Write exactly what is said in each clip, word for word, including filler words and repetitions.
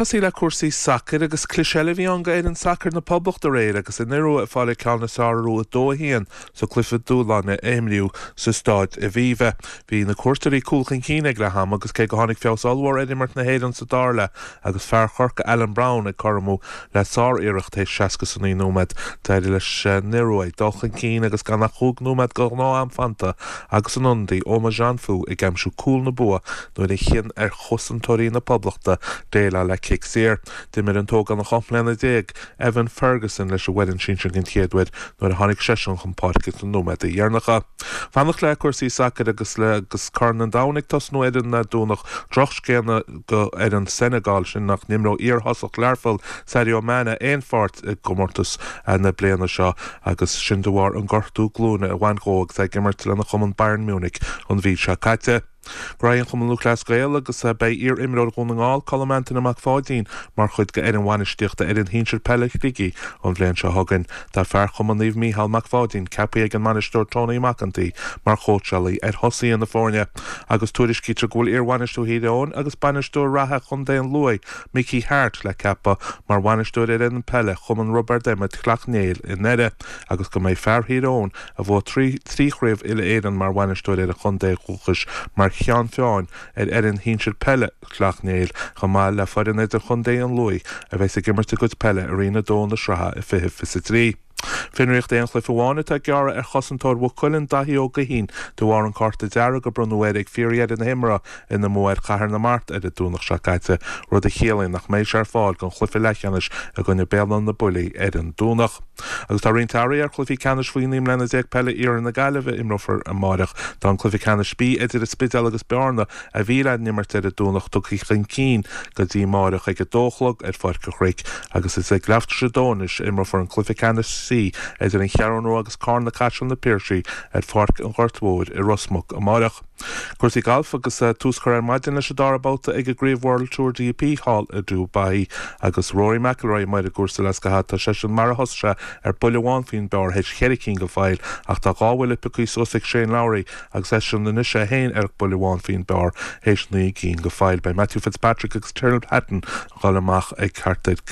Tasí le cuasaí sacr agus cliseile bhí an gaiad an sacr na poblach de réir agus in nirú a fáile ceanna sáú a dóhíon so clifa dúlána éimliú sa stáid a bhíve. Bhí na cuairtaí cúlchan cíine graham agus cé go tháinig feosáilhór éidirmart na héidir sa dála agus fear chorca Alan Brown ag choramú le sár iirecht éis seaca san í nómad taidir leis nirú é dulchan cíine agus gan nach chúg nómad go ná am fanta agus an undaí óma Jean Fú i gceamsú cúl na bua nó i chin ar chusantóirí na poblachta déile le cic sér. Dimir an tóg an na chomplainna déag Evan Ferguson leis a wedin sin sin gin tiadwyd nuair a hánig seisiún chun páircit na nómad i dhearnacha. Fannach le cuasaí sacr agus le agus carn an dánig tas nó éidir na dúnach droch céanna go ar an Senegal sin nach nimró íorthasach learfil Sadio Mane éon fáirt gomórtas na bliana seo agus sin dohhar an gortú glúna a bhaingóg ag gimmart lena chuman Bayern Munich an bhí se caite. Brian chum an Lucas Gael agus uh, bei ir imród gún ngáil colmantin amach fádín mar chud go an bhainisteachta ar an hínsir pellach ligi an bhléan se hagan dar fear chum an níomh Mícheál Mac Fádín cepaí ag an manisteúir Tony McEntee mar chótsealaí ar thosaí an na fórne agus tuairis cíte gúil ar bhainisteú híideón agus banisteúir ratha chun dé an luai Mickey Hart le cepa mar bhainisteúir ar an pelle chum an Robert Emmett Clachnéil in nede agus go méid fear híideón a bhó trí chríomh ile éan mar bhainisteúir ar a chun dé chuchas mar chean feáin ar ar an hínsir pelle Clachnéil go má le foirin idir chun dé an luai a bheits a gimmarte go pelle a rina dóna sratha i fihe fisa trí. Finriocht éon chluifiháine tá geara ar chosantóir bh chuilinn dathí ó go hín do bhhar an carta deara go brunúir ag fíoriad in himra ina móir chahar na mart ar a dúnach se caite rud a chéalainn nach méid ar fáil gon chluifi lechanis a gonne bélan na bulí ar an dúnach. Agus tá riontáirí ar chluifi canis faoiníim lena déag pelle ar na gaiileh imrófar a máireach tá an chluifi canis bí idir a spidal agus bearna a bhíad nimmart ar a dúnach tuchaí chun cín go dtí máireach ag a dóchlog ar foiir go chric agus is ag leaftar se dónis imrófar an chluifi canis idir an chearanú agus carn na catran na Pirsí ar farc an ghartmóid i Rosmach a máireach. Cuirsaí golf agus túscar ar maidin leis a darbáta ag a Grave World Tour D P Hall a Dubai agus Rory McIlroy maid a gúrsa leis go hata sé sin mar a hosra ar buileháin fin bear heid chericín go fáil ach tá gáhfuil picí sosig Shane Lowry agus é sin na nise héin ar buileháin fin bear héis na cín go fáil bei Matthew Fitzpatrick agus Tyrrell Hatton gálamach ag cartaid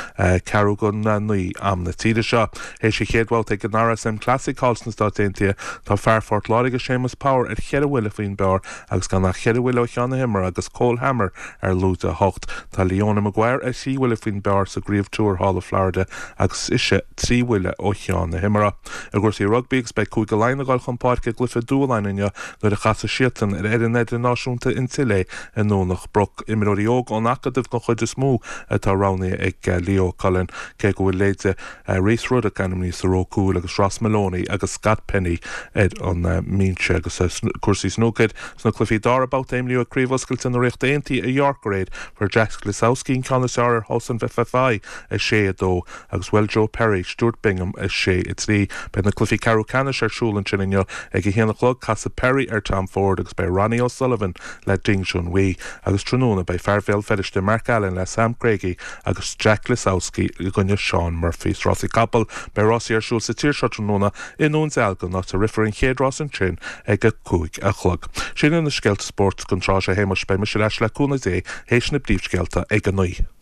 carú go na nuí am na tíide seo. Héis sé chéadháil ag an R S M Classic Halls na státéntia tá fearfort láige Seamus Power ar chead bhfuil faoin bear agus gan nach chead bhfuil ó cheanna himar agus Cole Hammer ar lúta hocht tá Leona Maguire ar sí bhfuil faoin bear sa Grieve Tour Hall of Florida agus ise trí bhfuile ó cheanna himara. A gúirsaí rugby agus bei cúig go lein agáil chun páirce glufa dúlainine nuair a chasa siatan ar ar an idir náisiúnta in Chile in nónach broc imimeí óg an acadamh go chuid is mú atá ránaí ag Leo Cullen cé go bhfuil léite Rees Ruddock Academy sa Rócúil agus Ross Maloney agus Scott Penny ed an mínse agus cuasaí snúcaid sna clufií darbát éimliú a críomhoscailta na riocht daontaí a York Raid for Jack Lisowski in Connoisseur House an F F I is sé a dó agus Will Joe Perry Stuart Bingham is sé i trí be na clufií Carú Canis ar siúlan sininne ag a héanachlog Casa Perry ar Tom Ford agus bei Ronnie O'Sullivan le Ding Junhui agus tróna bei Fairfield Fetish Mark Allen le Sam Craigie agus Jack Lisowski i gonne Sean Murphy Rossi Coppel bei Rossi ar siúl sa tír seo tróna in ón zelgan nach a rifer in chéad Ross an sin ag a cúig a chlog. Sin in na sgeilt sport gon trá sé héimeis bei me se leis le cúna dé héis na bríomhsgeilta ag a nuí.